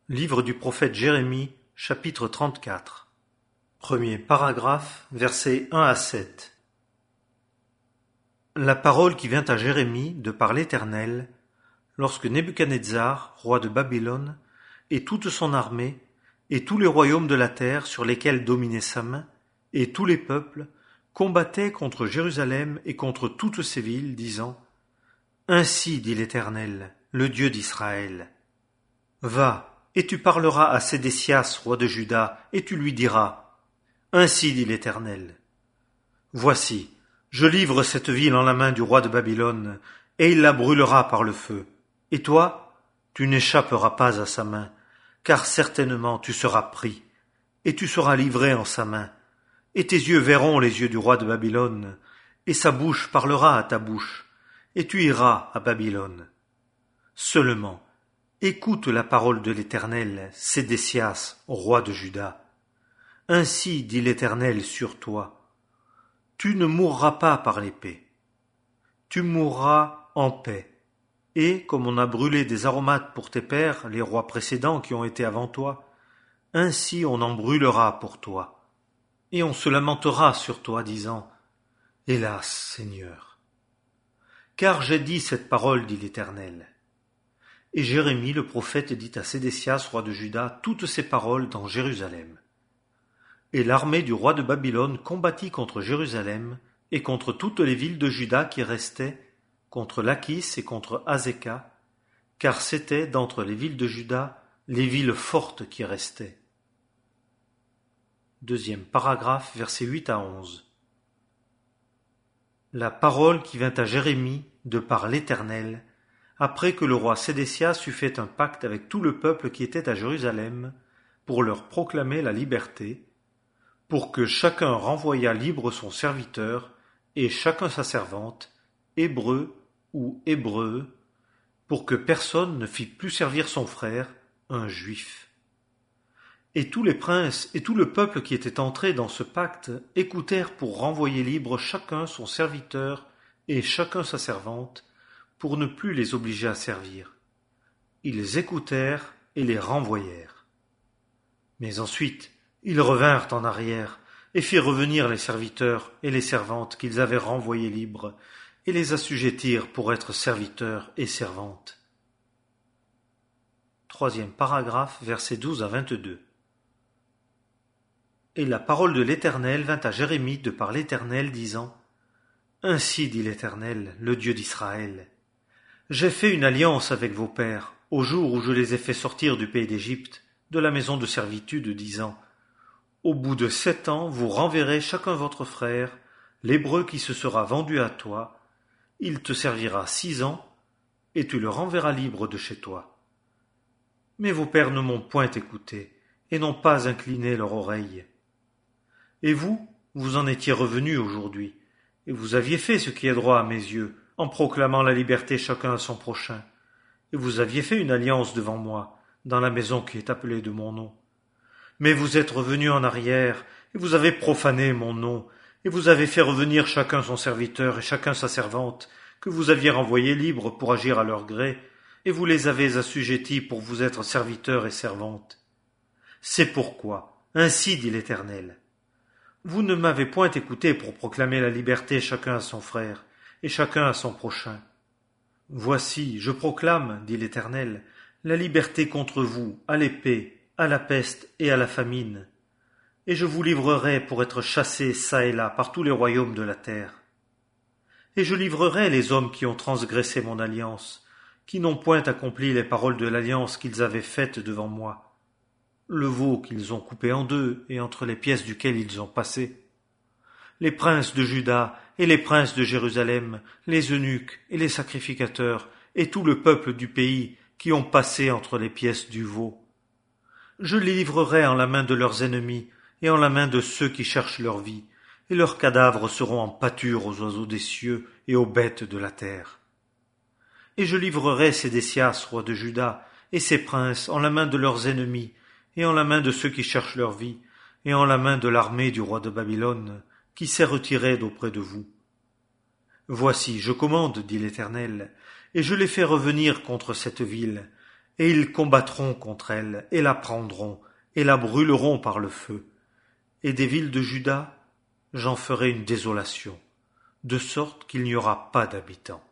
Livre du prophète Jérémie, chapitre 34. Premier paragraphe, versets 1 à 7. La parole qui vient à Jérémie de par l'Éternel, lorsque Nebuchadnezzar, roi de Babylone, et toute son armée, et tous les royaumes de la terre sur lesquels dominait sa main, et tous les peuples, combattaient contre Jérusalem et contre toutes ses villes, disant : Ainsi dit l'Éternel, le Dieu d'Israël. Va, et tu parleras à Sédécias, roi de Juda, et tu lui diras : Ainsi dit l'Éternel. Voici, je livre cette ville en la main du roi de Babylone, et il la brûlera par le feu. Et toi, tu n'échapperas pas à sa main, car certainement tu seras pris, et tu seras livré en sa main, et tes yeux verront les yeux du roi de Babylone, et sa bouche parlera à ta bouche, et tu iras à Babylone. Seulement, écoute la parole de l'Éternel, Sédécias, roi de Juda. Ainsi dit l'Éternel sur toi. Tu ne mourras pas par l'épée. Tu mourras en paix. Et, comme on a brûlé des aromates pour tes pères, les rois précédents qui ont été avant toi, ainsi on en brûlera pour toi. Et on se lamentera sur toi, disant : Hélas, Seigneur. Car j'ai dit cette parole, dit l'Éternel. Et Jérémie le prophète dit à Sédécias, roi de Juda, toutes ces paroles dans Jérusalem. Et l'armée du roi de Babylone combattit contre Jérusalem et contre toutes les villes de Juda qui restaient, contre Lachis et contre Azéka, car c'étaient d'entre les villes de Juda les villes fortes qui restaient. Deuxième paragraphe, versets 8 à 11. La parole qui vint à Jérémie de par l'Éternel, après que le roi Sédécias eut fait un pacte avec tout le peuple qui était à Jérusalem, pour leur proclamer la liberté, pour que chacun renvoyât libre son serviteur, et chacun sa servante, hébreu ou hébreu, pour que personne ne fît plus servir son frère, un juif. Et tous les princes et tout le peuple qui était entré dans ce pacte écoutèrent pour renvoyer libre chacun son serviteur et chacun sa servante, pour ne plus les obliger à servir. Ils écoutèrent et les renvoyèrent. Mais ensuite, ils revinrent en arrière et firent revenir les serviteurs et les servantes qu'ils avaient renvoyés libres et les assujettirent pour être serviteurs et servantes. Troisième paragraphe, versets 12 à 22. Et la parole de l'Éternel vint à Jérémie de par l'Éternel, disant : Ainsi dit l'Éternel, le Dieu d'Israël. J'ai fait une alliance avec vos pères, au jour où je les ai fait sortir du pays d'Égypte, de la maison de servitude, disant : Au bout de 7 ans, vous renverrez chacun votre frère, l'Hébreu qui se sera vendu à toi. Il te servira 6 ans, et tu le renverras libre de chez toi. Mais vos pères ne m'ont point écouté, et n'ont pas incliné leur oreille. Et vous, vous en étiez revenus aujourd'hui, et vous aviez fait ce qui est droit à mes yeux, en proclamant la liberté chacun à son prochain. Et vous aviez fait une alliance devant moi, dans la maison qui est appelée de mon nom. Mais vous êtes revenus en arrière, et vous avez profané mon nom, et vous avez fait revenir chacun son serviteur et chacun sa servante, que vous aviez renvoyés libres pour agir à leur gré, et vous les avez assujettis pour vous être serviteurs et servantes. C'est pourquoi, ainsi dit l'Éternel, vous ne m'avez point écouté pour proclamer la liberté chacun à son frère, et chacun à son prochain. Voici, je proclame, dit l'Éternel, la liberté contre vous, à l'épée, à la peste et à la famine, et je vous livrerai pour être chassés çà et là par tous les royaumes de la terre. Et je livrerai les hommes qui ont transgressé mon alliance, qui n'ont point accompli les paroles de l'alliance qu'ils avaient faites devant moi, le veau qu'ils ont coupé en deux et entre les pièces duquel ils ont passé, les princes de Juda et les princes de Jérusalem, les eunuques et les sacrificateurs, et tout le peuple du pays qui ont passé entre les pièces du veau. Je les livrerai en la main de leurs ennemis et en la main de ceux qui cherchent leur vie, et leurs cadavres seront en pâture aux oiseaux des cieux et aux bêtes de la terre. Et je livrerai Sédécias, roi de Juda, et ses princes en la main de leurs ennemis, et en la main de ceux qui cherchent leur vie, et en la main de l'armée du roi de Babylone, qui s'est retiré d'auprès de vous. Voici, je commande, dit l'Éternel, et je les fais revenir contre cette ville, et ils combattront contre elle, et la prendront, et la brûleront par le feu. Et des villes de Juda, j'en ferai une désolation, de sorte qu'il n'y aura pas d'habitants.